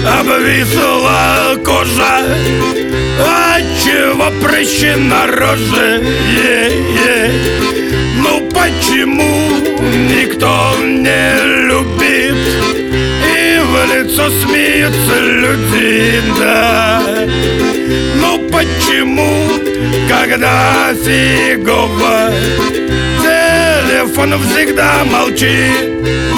обвисла кожа, отчего прыщи на роже. Ну почему никто не любит и в лицо смеются люди, да? Ну почему, когда фигово, телефон всегда молчит?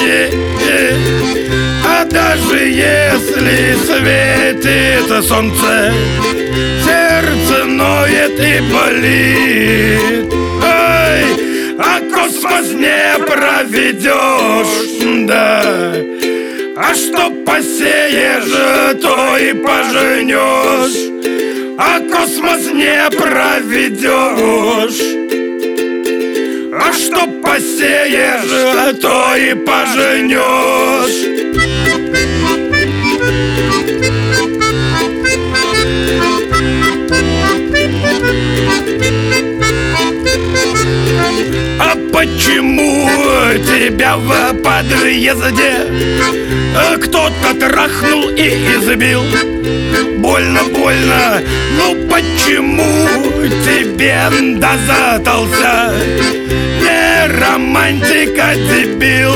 А даже если светит солнце, сердце ноет и болит. Ой, а космос не проведешь, да. А что посеешь, то и пожнешь. А космос не проведешь. А что посеешь, то и пожнешь. А почему тебя в подъезде кто-то трахнул и избил? Больно, больно, ну почему тебе дозатался? Не романтика, дебил.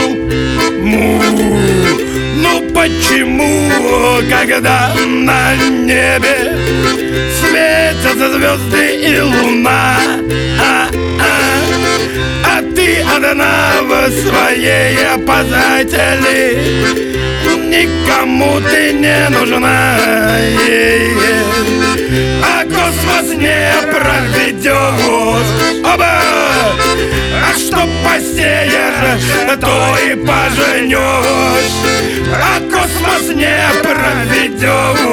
Ну почему, когда на небе светятся звезды и луна, а ты одна в своей обозатели, никому ты не нужна. А космос не проведешь. Оба! А что посеешь, то и пожнешь. А космос не проведешь.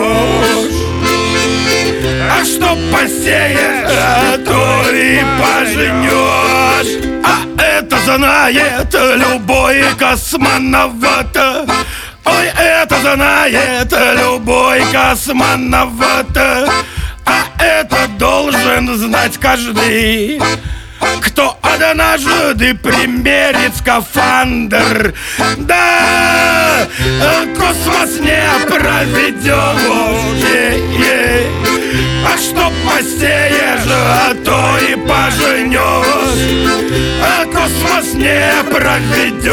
А что посеешь, то и пожнешь. А это знает любой космонавт. Ой, это знает любой космонавт. А это должен знать каждый, кто однажды примерит скафандр. Да, космос не проведешь. А что посеешь, то и пожнешь. А космос не проведешь.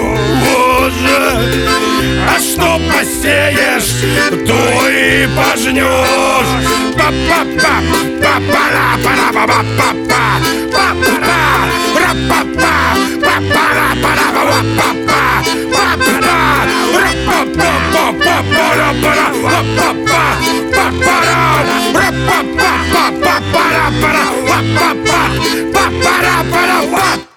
А что посеешь, то и пожнешь. Па-па-па, па-па-ра-па-ра-па-па-па, па-па-ра, ра-па-па, па-па-ра-па-ра-па-па-па, па-па-ра, ра-па-па-па-па-па-ра-па-ра, па-па-па, па-па-ра, ра-па-па-па-па-па-ра-па-ра, па-па-па, па-па-ра-па-ра-па-па.